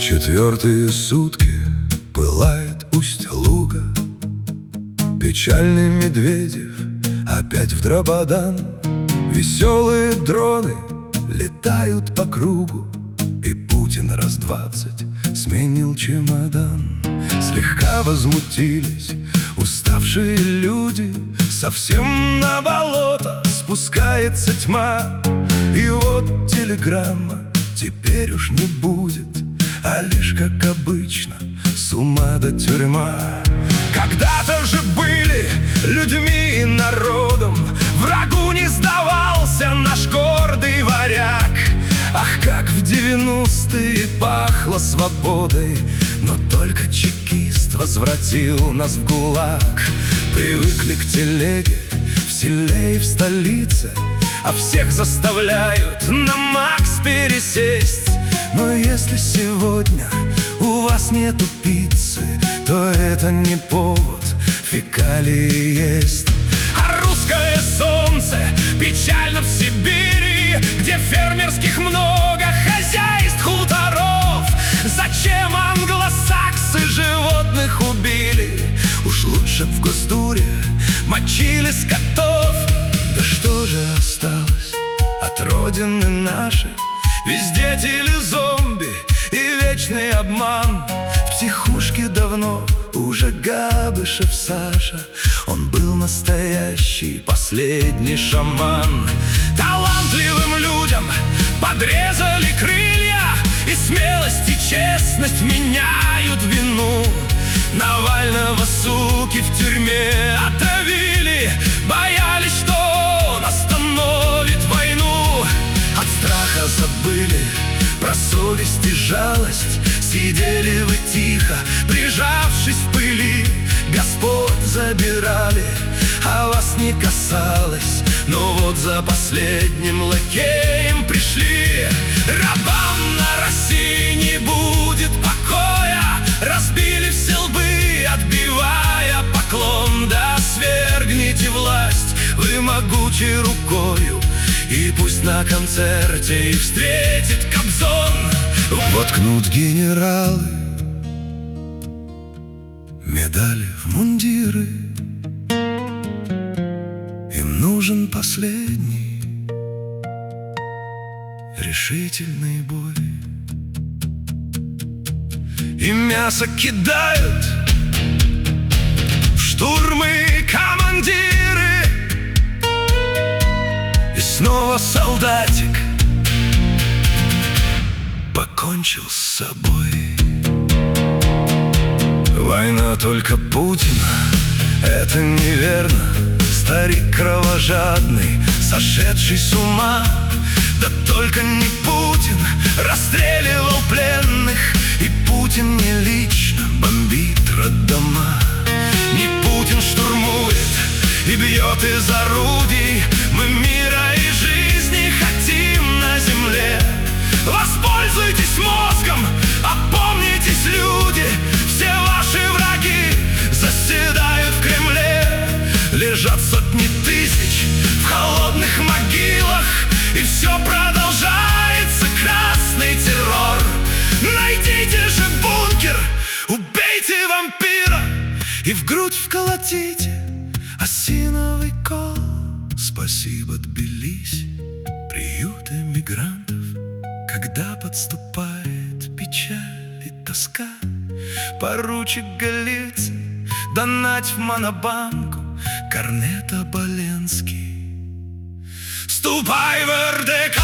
Четвертые сутки пылает Усть-Луга. Печальный Медведев опять в Драбадан. Веселые дроны летают по кругу, и Путин раз 20 сменил чемодан. Слегка возмутились уставшие люди. Совсем на болото спускается тьма. И вот телеграмма теперь уж не будет, а лишь, как обычно, с ума до тюрьма. Когда-то же были людьми и народом, врагу не сдавался наш гордый варяг. Ах, как в 90-е пахло свободой, но только чекист возвратил нас в ГУЛАГ. Привыкли к телеге в селе и в столице, а всех заставляют на МАКС пересесть. Но если сегодня у вас нету пиццы, то это не повод фекалии есть. А русское солнце печально в Сибири, где фермерских много, хозяйств, хуторов. Зачем англосаксы животных убили? Уж лучше в Госдуре мочили скотов. Да что же осталось от родины нашей? Везде телезомби и вечный обман. В психушке давно уже Габышев Саша, он был настоящий последний шаман. Талантливым людям подрезали крылья, и смелость и честность меняют вину. Навального суки в тюрьме отравили, боялись, что он остановит войну. От страха забыли про совесть и жалость. Сидели вы тихо, прижавшись в пыли. Господь забирали, а вас не касалось. Но вот за последним лакеем пришли. Рабам на России не будет покоя. Разбили все лбы, отбивая поклон. Да свергните власть вы могучей рукою, и пусть на концерте их встретит Кобзон. Воткнут генералы медали в мундиры. Им нужен последний решительный бой. И мясо кидают в штурмы командиры. И снова солдатик покончил с собой. Война только Путина, это неверно. Старик кровожадный, сошедший с ума. Да только не Путин расстреливал пленных, и Путин не лично бомбит роддома. Не Путин штурмует и бьет из орудий. Мы мира и жизни хотим на земле. Воспользуйтесь мозгом, опомнитесь, люди. Все ваши враги заседают в Кремле. Лежат сотни тысяч в холодных могилах, и все продолжается красный террор. Найдите же бункер, убейте вампира и в грудь вколотите осиновый кол. Спасибо Тбилиси, приют эмигрантов. Когда подступает печаль и тоска, поручик Голицын, донать в Монобанку, Корнет Оболенский. Ступай в РДК,